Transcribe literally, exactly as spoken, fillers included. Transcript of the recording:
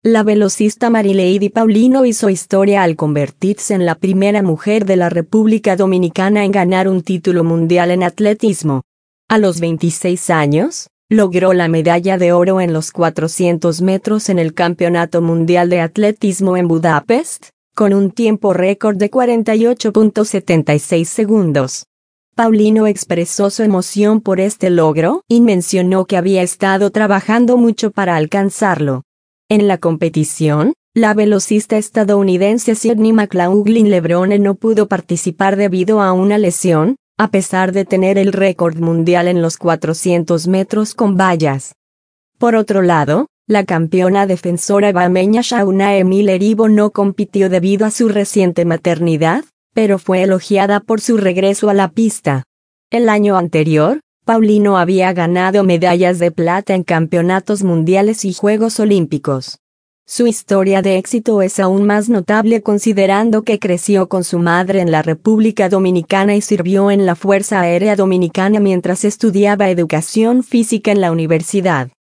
La velocista Marilady Paulino hizo historia al convertirse en la primera mujer de la República Dominicana en ganar un título mundial en atletismo. A los veintiséis años, logró la medalla de oro en los cuatrocientos metros en el Campeonato Mundial de Atletismo en Budapest, con un tiempo récord de cuarenta y ocho punto setenta y seis segundos. Paulino expresó su emoción por este logro y mencionó que había estado trabajando mucho para alcanzarlo. En la competición, la velocista estadounidense Sydney McLaughlin-Levrone no pudo participar debido a una lesión, a pesar de tener el récord mundial en los cuatrocientos metros con vallas. Por otro lado, la campeona defensora bahameña Shauna Emile Ibo no compitió debido a su reciente maternidad, pero fue elogiada por su regreso a la pista. El año anterior, Paulino había ganado medallas de plata en campeonatos mundiales y Juegos Olímpicos. Su historia de éxito es aún más notable considerando que creció con su madre en la República Dominicana y sirvió en la Fuerza Aérea Dominicana mientras estudiaba educación física en la universidad.